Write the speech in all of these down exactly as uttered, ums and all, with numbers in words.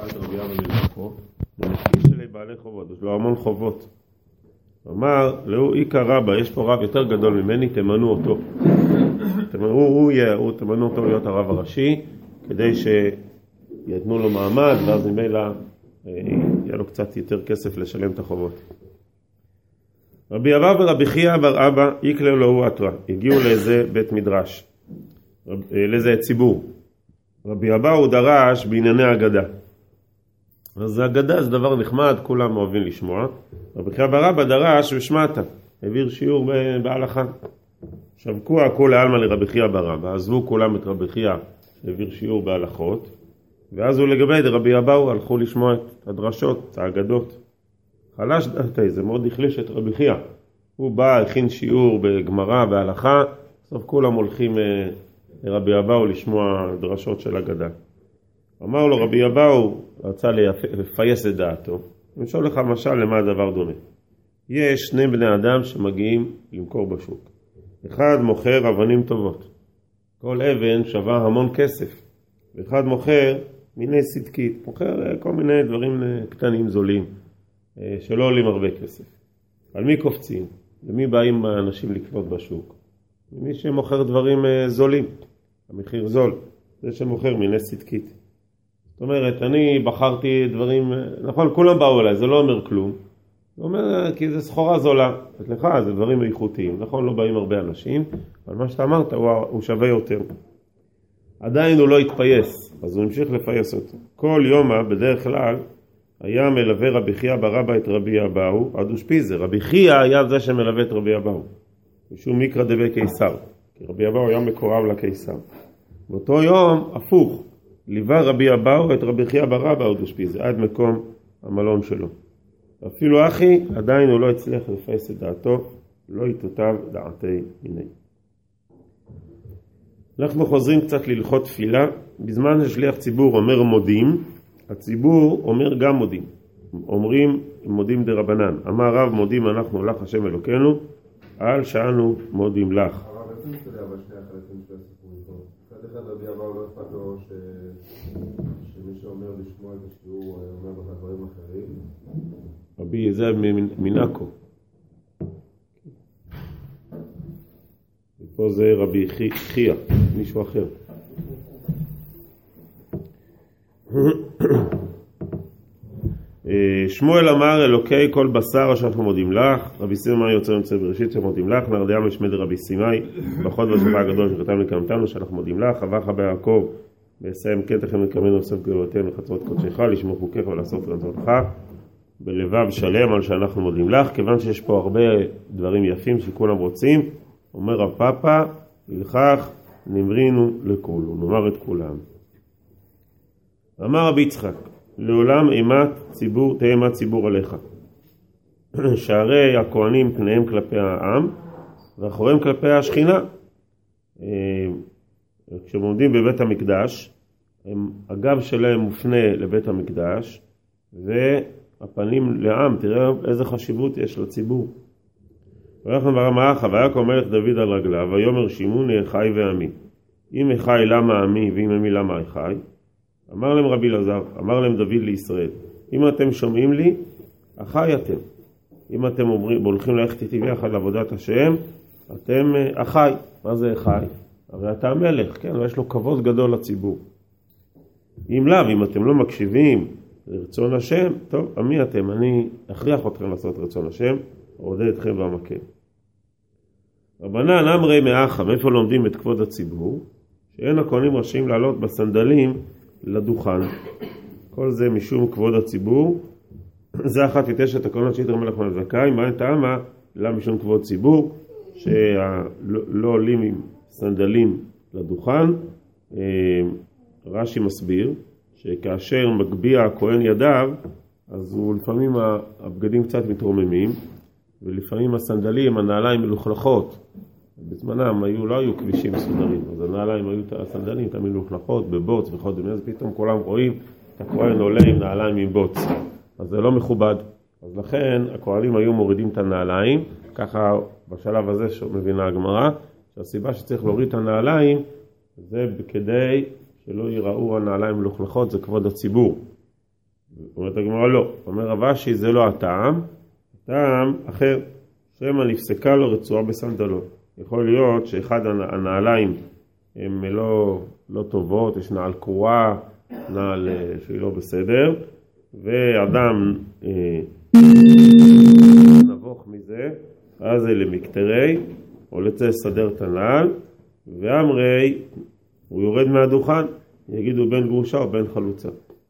ראה את רבי אבא מלכו, ונקיש שלי בעלי חובות, יש לו המון חובות. הוא אמר, לא עיקר רבא, יש פה רב יותר גדול ממני, תמנו אותו. תמנו, הוא יהיה, הוא, תמנו אותו להיות הרב הראשי, כדי שיתנו לו מעמד, ואז ממילא יהיה לו קצת יותר כסף לשלם את החובות. רבי אבא ורבי חייא בר אבא יקלו לו אתרא, הגיעו לאיזה בית מדרש, לאיזה ציבור. רבי אבא הוא דרש בענייני אגדה. אז אגדה זה דבר נחמד, כולם אוהבים לשמוע. רבי חייא בר אבא דרש ושמעתה, העביר שיעור בהלכה. שבקו הכל העלמא לרבי חייא בר אבא, עזבו כולם את רבי חייא שהעביר שיעור בהלכות, ואז הוא לגבי רבי אבא הלכו לשמוע את הדרשות, את האגדות. חלש דעתי, זה מאוד החליש את רבי חייא. הוא בא, הכין שיעור בגמרא, בהלכה, בסוף כולם הולכים לרבי אבאו לשמוע דרשות של אגדה. אמר לו רבי אבאו, רצה לפייס את דעתו. אני שואל לך משל למה הדבר דומה. יש שני בני אדם שמגיעים למכור בשוק. אחד מוכר אבנים טובות. כל אבן שווה המון כסף. ואחד מוכר מיני סדקית. מוכר כל מיני דברים קטנים זולים. שלא עולים הרבה כסף. על מי קופצים? למי באים האנשים לקנות בשוק? מי שמוכר דברים זולים, המחיר זול, זה שמוכר מיני סדקית. זאת אומרת, אני בחרתי דברים, נכון, כולם באו אליי, זה לא אומר כלום. זה אומר, כי זה סחורה זולה. לך, זה דברים איכותיים. נכון, לא באים הרבה אנשים, אבל מה שאתה אמרת, הוא, הוא שווה יותר. עדיין הוא לא התפייס, אז הוא המשיך לפייס אותו. כל יום, בדרך כלל, היה מלווה רבי חייא בר אבא את רבי אבאו, עד אושפיז. רבי חייא היה זה שמלווה את רבי אבאו. משום מקרא דבי קיסר. כי רבי אבאו היה מקורב לקיסר. באותו יום, הפוך, ליווה רבי אבאו את רבי חייא בר אבא עד אושפיז, עד מקום המלון שלו. אפילו אחי, עדיין הוא לא הצליח לפייס את דעתו, לא יתותב דעתי הנה. אנחנו חוזרים קצת ללכות תפילה. בזמן ששליח ציבור אומר מודים, הציבור אומר גם מודים. אומרים מודים דרבנן. אמר רב מודים אנחנו לך השם אלוקינו, על שאנו מודים לך. הרב, איזה מסתדר בשני החלטים של הסיפורים פה? מצד אחד רבי אבאו לא אכפת לו שמי שאומר לשמוע את השיעור אומר לך דברים אחרים. רבי זה מנקו. ופה זה רבי חייא, מישהו אחר. שמואל אמר אלוקי כל בשר שאנחנו מודים לך, רבי סימאי יוצא יוצא בראשית שמודים לך, נרדיה משמד רבי סימאי בחוד והשבוע הגדול שכתב לקמתנו שאנחנו מודים לך, אבך ביעקב ויסיים קטעכם לקמנו בסוף גאולתנו וחצרות קודשך לשמור חוקך ולעשות רצונך בלבב שלם על שאנחנו מודים לך. כיוון שיש פה הרבה דברים יפים שכולם רוצים, אומר רב פאפא ולכך נמרינו לכולו, נאמר את כולם. אמר רבי יצחק, לעולם אימת ציבור, תהיה אימת ציבור עליך. שהרי הכהנים פניהם כלפי העם, ואחוריהם כלפי השכינה. כשהם עומדים בבית המקדש, הם, הגב שלהם מופנה לבית המקדש, והפנים לעם, תראה איזה חשיבות יש לציבור. ואנחנו ברמחה, ויקום מלך דוד על רגליו, ויאמר שימוני אחי ועמי. אם אחי למה עמי, ואם עמי למה אחי. אמר להם רבי אלעזר, אמר להם דוד לישראל, אם אתם שומעים לי, אחי אתם. אם אתם אומרים, הולכים ללכת איתי ביחד לעבודת השם, אתם אחי. מה זה אחי? הרי אתה המלך, כן? ויש לו כבוד גדול לציבור. אם לאו, אם אתם לא מקשיבים לרצון השם, טוב, עמי אתם, אני אכריח אתכם לעשות רצון השם, עודד אתכם במקם. רבנן אמרי מאחה, מאיפה לומדים את כבוד הציבור? שאין הכהנים רשאים לעלות בסנדלים לדוכן. כל זה משום כבוד הציבור. זה אחת מתשת הכהונות שיתר מלך מלזכאי. מה טעמה? למה משום כבוד ציבור? שלא עולים עם סנדלים לדוכן. רש"י מסביר שכאשר מגביה הכהן ידיו, אז הוא לפעמים הבגדים קצת מתרוממים, ולפעמים הסנדלים, הנעליים מלוכלכות. בזמנם היו, לא היו כבישים מסודרים, אז הנעליים היו, הסנדלים תמיד מלוכלכות בבוץ וחוד, אז פתאום כולם רואים את הכהן עולה עם נעליים עם בוץ. אז זה לא מכובד. אז לכן הכהנים היו מורידים את הנעליים, ככה בשלב הזה שמבינה הגמרא, שהסיבה שצריך להוריד את הנעליים, זה כדי שלא יראו הנעליים מלוכלכות, זה כבוד הציבור. אומרת הגמרא לא, אומר רבשי זה לא הטעם, הטעם אחר, שמא נפסקה לו רצועה בסנדלו. יכול להיות שאחד הנעליים הן לא, לא טובות, יש נעל קרועה, נעל שהיא לא בסדר, ואדם אה, נבוך מזה, אז זה למקטרי, או לצא לסדר את הנעל, ואמרי, הוא יורד מהדוכן, יגידו בין גרושה או בין חלוצה.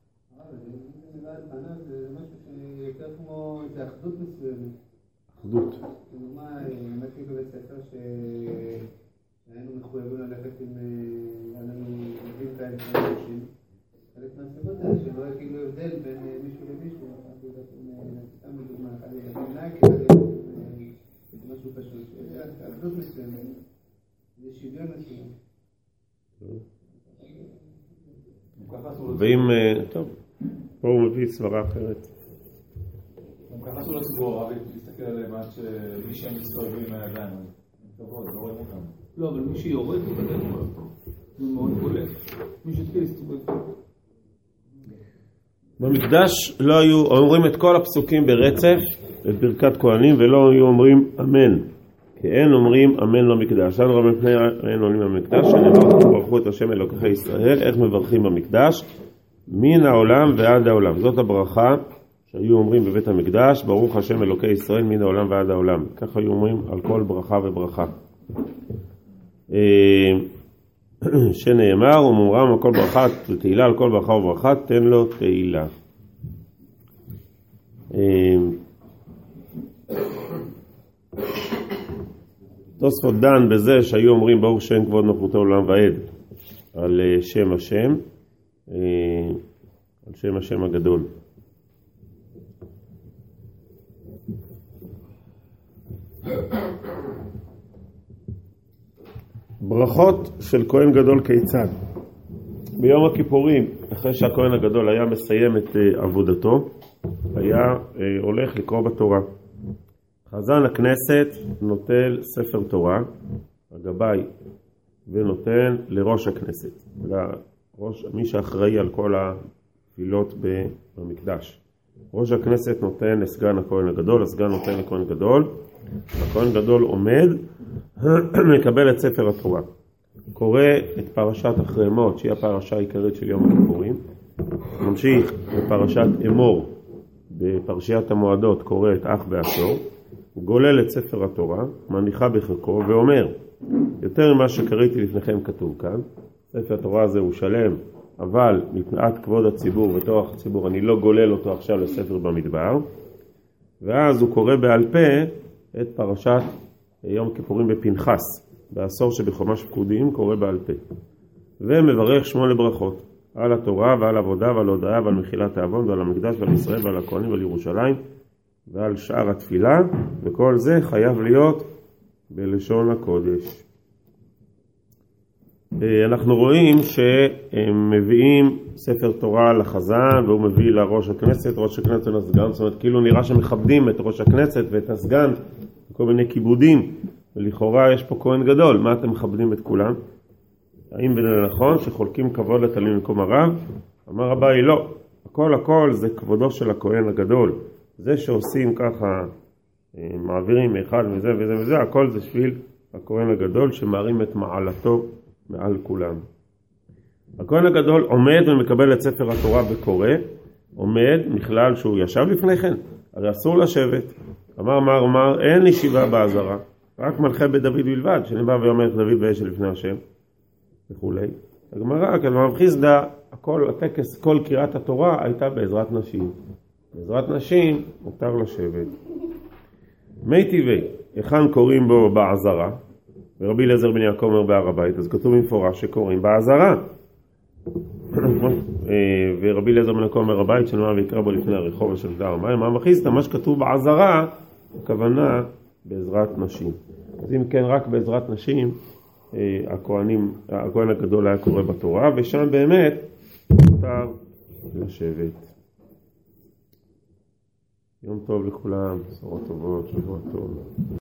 זה אחדות מסוימת. אחדות. כלומר, למדתי בבית ספר שהיינו מחויבים ללכת עם עלינו עובדים כאלה חדשים. חלק מהסיבות האלה שלא היה כאילו הבדל בין מישהו למישהו. סתם בדוגמה, אחד נהג, זה משהו פשוט. זה אחדות מסוימת. זה שוויון מסוים. ואם, טוב, פה הוא מביא סברה אחרת. גם ככה שהוא לא סבור, רבי תסתכל עליהם עד שמי שהם מסתובבים מהידיים, טובות, לא רואים אותם. לא, אבל מי שיורד הוא בדרך כלל פה. זה מאוד בולט. מי שתהיה להסתובב פה. במקדש לא היו אומרים את כל הפסוקים ברצף, את ברכת כהנים, ולא היו אומרים אמן. כי אין אומרים אמן למקדש. אנו רבי מפני אין עולים במקדש, שנאמר ברכו את השם אלוקי ישראל, איך מברכים במקדש? מן העולם ועד העולם. זאת הברכה שהיו אומרים בבית המקדש, ברוך השם אלוקי ישראל מן העולם ועד העולם. ככה היו אומרים על כל ברכה וברכה. שנאמר, ומומרם על כל ברכה ותהילה, על כל ברכה וברכה, תן לו תהילה. תוספות דן בזה שהיו אומרים ברוך שם כבוד מלכותו עולם ועד על שם השם, על שם השם הגדול. ברכות של כהן גדול כיצד? ביום הכיפורים, אחרי שהכהן הגדול היה מסיים את עבודתו, היה הולך לקרוא בתורה. חזן הכנסת נוטל ספר תורה, הגבאי, ונותן לראש הכנסת, לראש, מי שאחראי על כל התפילות במקדש. ראש הכנסת נותן לסגן הכהן הגדול, הסגן נותן לכהן גדול, הכהן גדול עומד, מקבל את ספר התורה. קורא את פרשת אחרי מות, שהיא הפרשה העיקרית של יום הכיפורים. ממשיך בפרשת אמור, בפרשיית המועדות, קורא את אח בעשור. הוא גולל את ספר התורה, מניחה בחיקו ואומר, יותר ממה שקראתי לפניכם כתוב כאן, ספר התורה הזה הוא שלם, אבל מפאת כבוד הציבור וטורח הציבור אני לא גולל אותו עכשיו לספר במדבר. ואז הוא קורא בעל פה את פרשת יום כיפורים בפנחס, בעשור שבחומש פקודים קורא בעל פה. ומברך שמונה ברכות, על התורה ועל עבודה ועל הודעה ועל מחילת העוון ועל המקדש ועל ישראל ועל הכהנים ועל ירושלים ועל שאר התפילה, וכל זה חייב להיות בלשון הקודש. אנחנו רואים שהם מביאים ספר תורה לחזן והוא מביא לראש הכנסת, ראש הכנסת ולסגן, זאת אומרת כאילו נראה שמכבדים את ראש הכנסת ואת הסגן, כל מיני כיבודים, ולכאורה יש פה כהן גדול, מה אתם מכבדים את כולם? האם זה נכון שחולקים כבוד לתלמיד במקום הרב? אמר רבי לא, הכל הכל זה כבודו של הכהן הגדול, זה שעושים ככה, מעבירים אחד וזה וזה וזה, הכל זה שביל הכהן הגדול שמערים את מעלתו מעל כולם. הכהן הגדול עומד ומקבל את ספר התורה וקורא, עומד מכלל שהוא ישב לפני כן, הרי אסור לשבת. אמר מר מר אין ישיבה בעזרה, רק מלכי בית דוד בלבד, שנבא ואומר את דוד ואשל לפני השם וכולי. הגמרא, כלומר חיסדא, הכל הטקס, כל קריאת התורה הייתה בעזרת נשים. בעזרת נשים מותר לשבת. מי טבעי, היכן קוראים בו בעזרה? ורבי אליעזר בן יעקב אומר בהר הבית, אז כתוב במפורש שקוראים בעזרה. ורבי אליעזר בן יעקב אומר הבית שנאמר ויקרא בו לפני הרחוב של דר המים. מה מכניסת? מה שכתוב בעזרה, הכוונה בעזרת נשים. אז אם כן, רק בעזרת נשים, הכהנים, הכהן הגדול היה קורא בתורה, ושם באמת מותר לשבת. יום טוב לכולם, בשורות טובות, שבוע טוב.